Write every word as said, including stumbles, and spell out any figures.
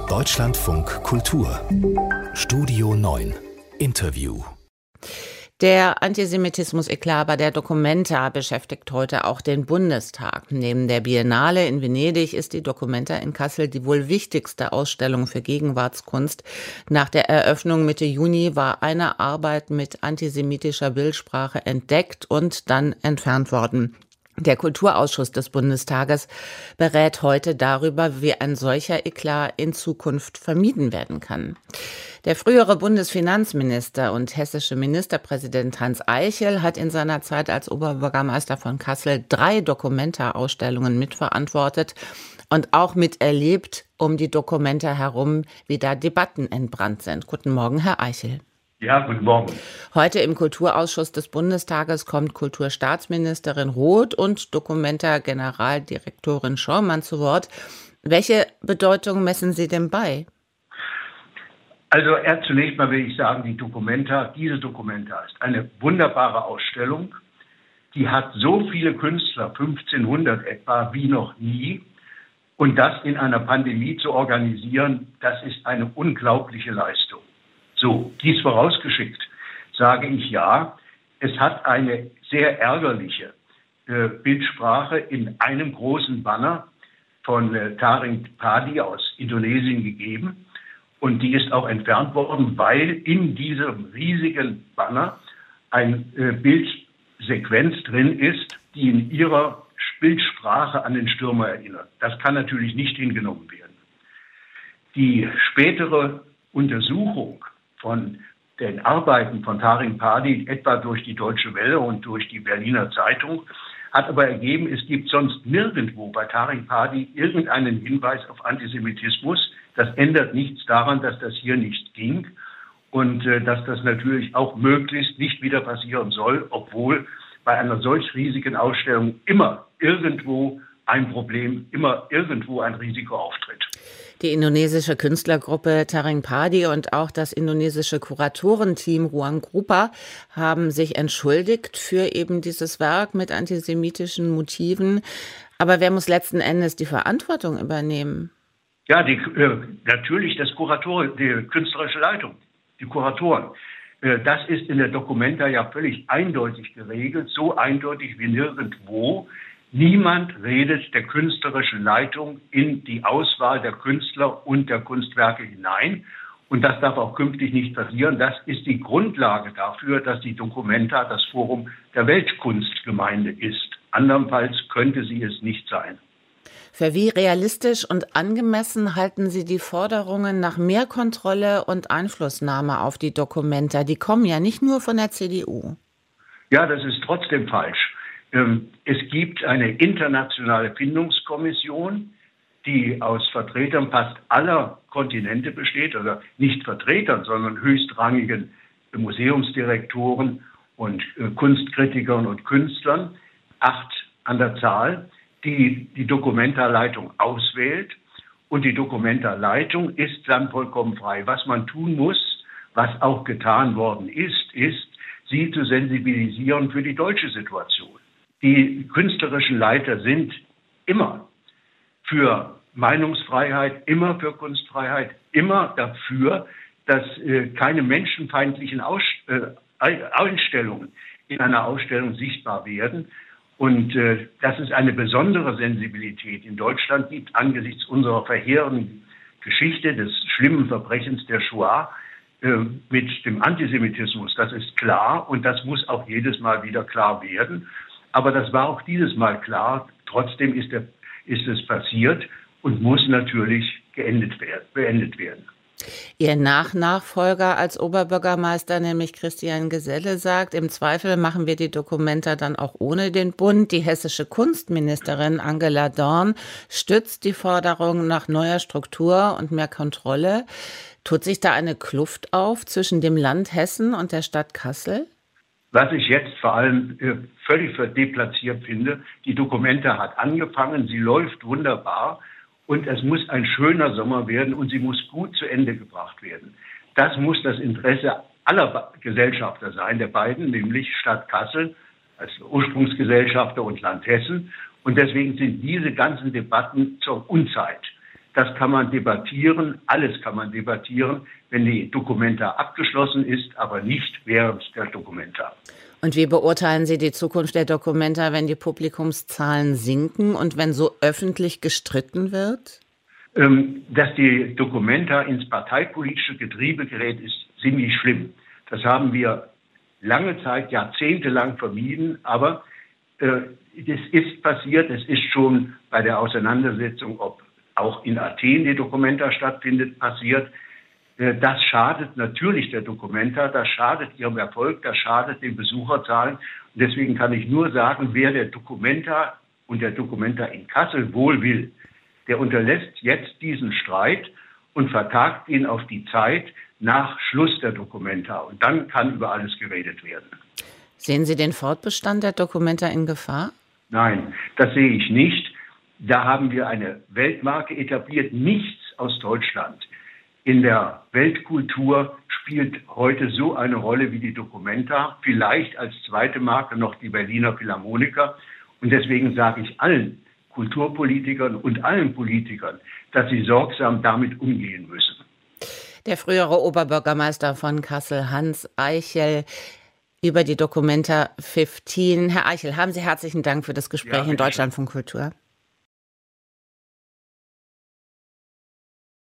Deutschlandfunk Kultur Studio neun Interview. Der Antisemitismus-Eklat bei der Documenta beschäftigt heute auch den Bundestag. Neben der Biennale in Venedig ist die Documenta in Kassel die wohl wichtigste Ausstellung für Gegenwartskunst. Nach der Eröffnung Mitte Juni war eine Arbeit mit antisemitischer Bildsprache entdeckt und dann entfernt worden. Der Kulturausschuss des Bundestages berät heute darüber, wie ein solcher Eklat in Zukunft vermieden werden kann. Der frühere Bundesfinanzminister und hessische Ministerpräsident Hans Eichel hat in seiner Zeit als Oberbürgermeister von Kassel drei Documenta-Ausstellungen mitverantwortet und auch miterlebt um die Documenta herum, wie da Debatten entbrannt sind. Guten Morgen, Herr Eichel. Ja, guten Morgen. Heute im Kulturausschuss des Bundestages kommt Kulturstaatsministerin Roth und Documenta-Generaldirektorin Schaumann zu Wort. Welche Bedeutung messen Sie dem bei? Also erst zunächst mal will ich sagen, die Documenta, diese Documenta ist eine wunderbare Ausstellung. Die hat so viele Künstler, fünfzehnhundert etwa, wie noch nie. Und das in einer Pandemie zu organisieren, das ist eine unglaubliche Leistung. So, dies vorausgeschickt, sage ich ja, es hat eine sehr ärgerliche äh, Bildsprache in einem großen Banner von äh, Taring Padi aus Indonesien gegeben. Und die ist auch entfernt worden, weil in diesem riesigen Banner eine äh, Bildsequenz drin ist, die in ihrer Bildsprache an den Stürmer erinnert. Das kann natürlich nicht hingenommen werden. Die spätere Untersuchung von den Arbeiten von Taring Padi, etwa durch die Deutsche Welle und durch die Berliner Zeitung, hat aber ergeben, es gibt sonst nirgendwo bei Taring Padi irgendeinen Hinweis auf Antisemitismus. Das ändert nichts daran, dass das hier nicht ging und äh, dass das natürlich auch möglichst nicht wieder passieren soll, obwohl bei einer solch riesigen Ausstellung immer irgendwo ein Problem, immer irgendwo ein Risiko auftritt. Die indonesische Künstlergruppe Taring Padi und auch das indonesische Kuratorenteam Ruang Grupa haben sich entschuldigt für eben dieses Werk mit antisemitischen Motiven. Aber wer muss letzten Endes die Verantwortung übernehmen? Ja, die, äh, natürlich das Kurator, die künstlerische Leitung, die Kuratoren. Äh, das ist in der Documenta ja völlig eindeutig geregelt, so eindeutig wie nirgendwo. Niemand redet der künstlerischen Leitung in die Auswahl der Künstler und der Kunstwerke hinein. Und das darf auch künftig nicht passieren. Das ist die Grundlage dafür, dass die Documenta das Forum der Weltkunstgemeinde ist. Andernfalls könnte sie es nicht sein. Für wie realistisch und angemessen halten Sie die Forderungen nach mehr Kontrolle und Einflussnahme auf die Documenta? Die kommen ja nicht nur von der C D U. Ja, das ist trotzdem falsch. Es gibt eine internationale Findungskommission, die aus Vertretern fast aller Kontinente besteht, oder nicht Vertretern, sondern höchstrangigen Museumsdirektoren und Kunstkritikern und Künstlern, acht an der Zahl, die die Documenta-Leitung auswählt. Und die Documenta-Leitung ist dann vollkommen frei. Was man tun muss, was auch getan worden ist, ist, sie zu sensibilisieren für die deutsche Situation. Die künstlerischen Leiter sind immer für Meinungsfreiheit, immer für Kunstfreiheit, immer dafür, dass äh, keine menschenfeindlichen Aus, äh, Einstellungen in einer Ausstellung sichtbar werden. Und äh, dass es eine besondere Sensibilität in Deutschland gibt angesichts unserer verheerenden Geschichte des schlimmen Verbrechens der Shoah äh, mit dem Antisemitismus, das ist klar und das muss auch jedes Mal wieder klar werden. Aber das war auch dieses Mal klar. Trotzdem ist, der, ist es passiert und muss natürlich geendet werden, beendet werden. Ihr Nachnachfolger als Oberbürgermeister, nämlich Christian Geselle, sagt, im Zweifel machen wir die Documenta dann auch ohne den Bund. Die hessische Kunstministerin Angela Dorn stützt die Forderung nach neuer Struktur und mehr Kontrolle. Tut sich da eine Kluft auf zwischen dem Land Hessen und der Stadt Kassel? Was ich jetzt vor allem äh, völlig deplatziert finde, die Documenta hat angefangen, sie läuft wunderbar und es muss ein schöner Sommer werden und sie muss gut zu Ende gebracht werden. Das muss das Interesse aller Gesellschafter sein, der beiden, nämlich Stadt Kassel als Ursprungsgesellschafter und Land Hessen. Und deswegen sind diese ganzen Debatten zur Unzeit. Das kann man debattieren, alles kann man debattieren, wenn die Documenta abgeschlossen ist, aber nicht während der Documenta. Und wie beurteilen Sie die Zukunft der Documenta, wenn die Publikumszahlen sinken und wenn so öffentlich gestritten wird? Ähm, dass die Documenta ins parteipolitische Getriebe gerät, ist ziemlich schlimm. Das haben wir lange Zeit, jahrzehntelang vermieden, aber äh, es ist passiert, es ist schon bei der Auseinandersetzung, ob auch in Athen die Documenta stattfindet, passiert. Äh, das schadet natürlich der Documenta, das schadet ihrem Erfolg, das schadet den Besucherzahlen. Und deswegen kann ich nur sagen, wer der Documenta und der Documenta in Kassel wohl will, der unterlässt jetzt diesen Streit und vertagt ihn auf die Zeit nach Schluss der Documenta. Und dann kann über alles geredet werden. Sehen Sie den Fortbestand der Documenta in Gefahr? Nein, das sehe ich nicht. Da haben wir eine Weltmarke etabliert, nichts aus Deutschland. In der Weltkultur spielt heute so eine Rolle wie die Documenta, vielleicht als zweite Marke noch die Berliner Philharmoniker. Und deswegen sage ich allen Kulturpolitikern und allen Politikern, dass sie sorgsam damit umgehen müssen. Der frühere Oberbürgermeister von Kassel, Hans Eichel, über die Documenta fünfzehn. Herr Eichel, haben Sie herzlichen Dank für das Gespräch ja, in Deutschlandfunk Kultur.